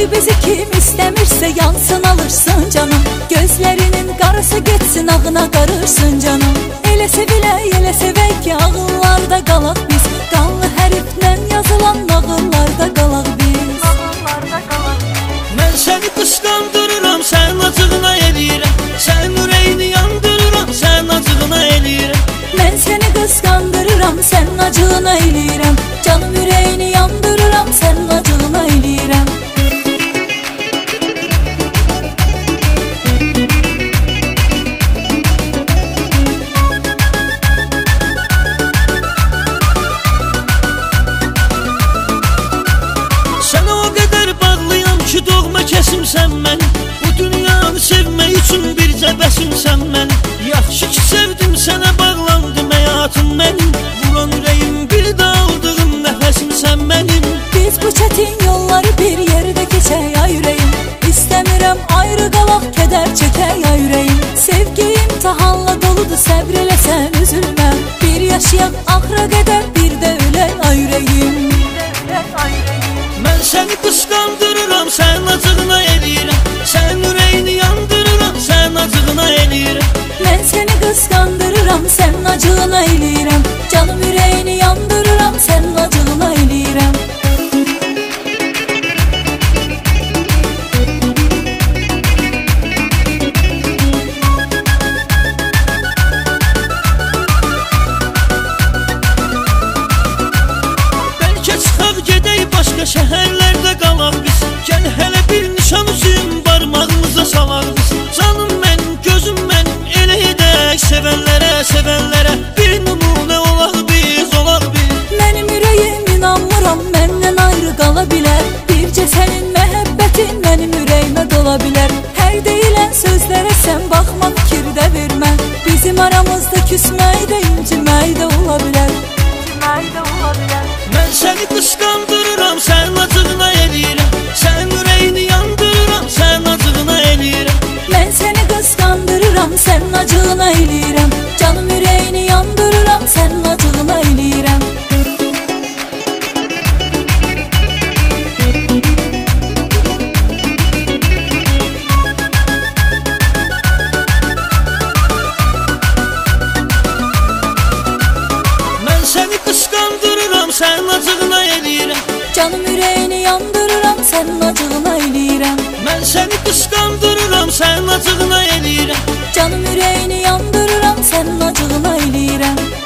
bizi kim istemirse yansın alırsın canım. Gözlerinin qarası geçsin ağına qarırsın canım. Elə sevilək, elə sevək ki ağıllarda qalaq biz. Qanlı hərflə yazılan nağıllarda qalaq biz. Mən səni qısqandırıram, sən acığına eləyirəm. Sən ürəyini yandırıram, sən acığına eləyirəm. Mən səni qısqandırıram, sən acığına eləyirəm. Canım ürəyini yandırıram, sən acığına eləyirəm. Sənə o qədər bağlıyam ki doğma kəsimsən mən. Bu dünyanı sevmək üçün bircə bəsimsən mən. Yaxşı ki sevdim, sənə bağlandım həyatım mənim. Vuran ürəyim bir də aldığım nəfəsimsən mənim. Biz bu çətin yolları bir yerdə keçək ay ürəyim. İstəmirəm ayrı qalaq, kədər çəkək ay ürəyim. Sevgi imtihanla doludur, səbr eləsən üzülmə. Bir yaşayaq axıra qədər, bir də ölək ay ürəyim. Mən səni qısqandırıram, sən acığına eləyirəm. Sən ürəyini yandırıram, sən acığına eləyirəm. Mən səni qısqandırıram, sən acığına eləyirəm. Canım ürəyini yandırıram, sən acığına eləyirəm. Bəlkə çıxaq gedək başqa şəhərlərdə qalaq biz. Gəl hələ bir nişan üzüm barmağımıza salaq biz. Canım mənim, gözüm mənim, elə edək sevənlərə, sevənlərə. Bir nümunə olaq biz, olaq biz. Mənim ürəyim inanmıram, məndən ayrı qala bilər. Bircə sənin məhəbbətin mənim ürəyimə dola bilər. Hər deyilən sözlərə sən baxma, fikirdə vermə. Bizim aramızda küsmək də, incimək də ola bilər. Mən səni qısqandırıram, sən acığına eləyirəm. Sən ürəyini yandırıram, sən acığına eləyirəm. Mən səni qısqandırıram, sən acığına eləyirəm. Canım ürəyini yandırıram, sən acığına eləyirəm. Mən səni qısqandırıram, sən acığına eləyirəm. Canım ürəyini yandırıram, sən acığına eləyirəm. Mən səni qısqandırıram, sən acığına eləyirəm. Canım ürəyini yandırıram, sən acığına eləyirəm.